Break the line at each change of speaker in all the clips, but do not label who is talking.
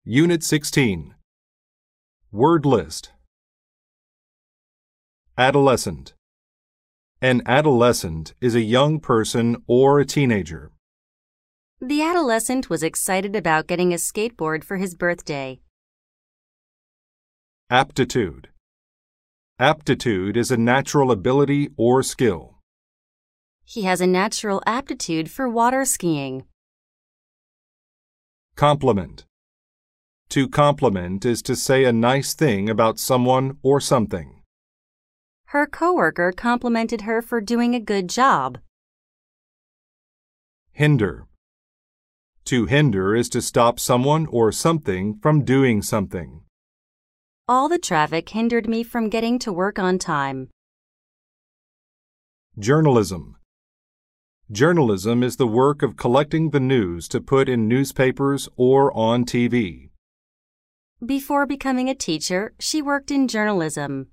Unit 16. Word list. Adolescent. An adolescent is a young person or a teenager.
The adolescent was excited about getting a skateboard for his birthday.
Aptitude. Aptitude is a natural ability or skill.
He has a natural aptitude for water skiing.
Compliment. To compliment is to say a nice thing about someone or something.
Her coworker complimented her for doing a good job.
Hinder. To hinder is to stop someone or something from doing something.
All the traffic hindered me from getting to work on time.
Journalism. Journalism is the work of collecting the news to put in newspapers or on TV.
Before becoming a teacher, she worked in journalism.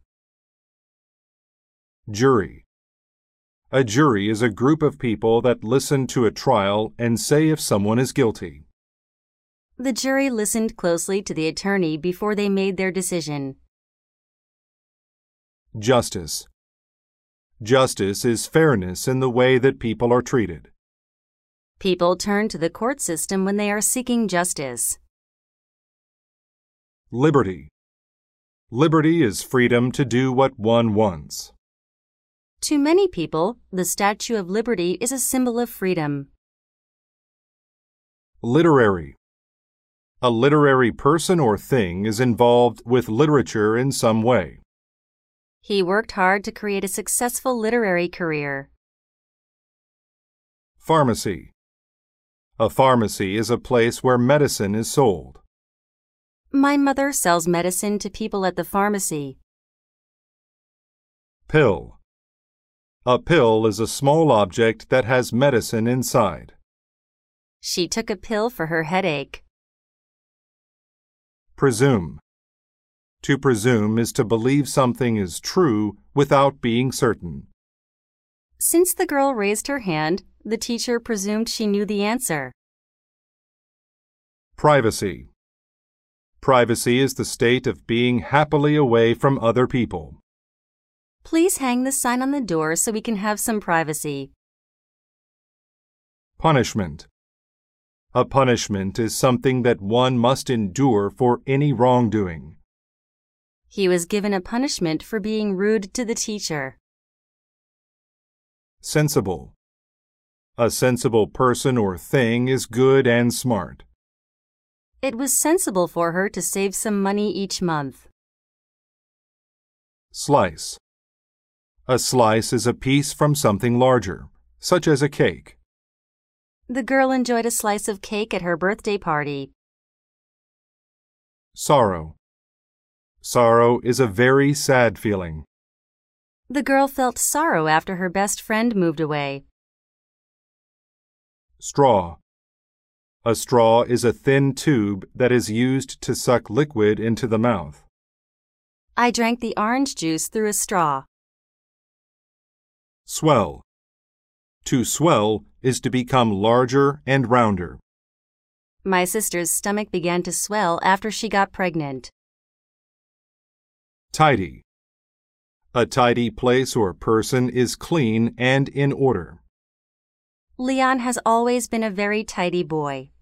Jury. A jury is a group of people that listen to a trial and say if someone is guilty.
The jury listened closely to the attorney before they made their decision.
Justice. Justice is fairness in the way that people are treated.
People turn to the court system when they are seeking justice.
Liberty. Liberty is freedom to do what one wants.
To many people, the Statue of Liberty is a symbol of freedom.
Literary. A literary person or thing is involved with literature in some way.
He worked hard to create a successful literary career.
Pharmacy. A pharmacy is a place where medicine is sold.
My mother sells medicine to people at the pharmacy.
Pill. A pill is a small object that has medicine inside.
She took a pill for her headache.
Presume. To presume is to believe something is true without being certain.
Since the girl raised her hand, the teacher presumed she knew the answer.
Privacy. Privacy is the state of being happily away from other people.
Please hang the sign on the door so we can have some privacy.
Punishment. A punishment is something that one must endure for any wrongdoing.
He was given a punishment for being rude to the teacher.
Sensible. A sensible person or thing is good and smart.
It was sensible for her to save some money each month.
Slice. A slice is a piece from something larger, such as a cake.
The girl enjoyed a slice of cake at her birthday party.
Sorrow. Sorrow is a very sad feeling.
The girl felt sorrow after her best friend moved away.
Straw. A straw is a thin tube that is used to suck liquid into the mouth.
I drank the orange juice through a straw.
Swell. To swell is to become larger and rounder.
My sister's stomach began to swell after she got pregnant.
Tidy. A tidy place or person is clean and in order.
Leon has always been a very tidy boy.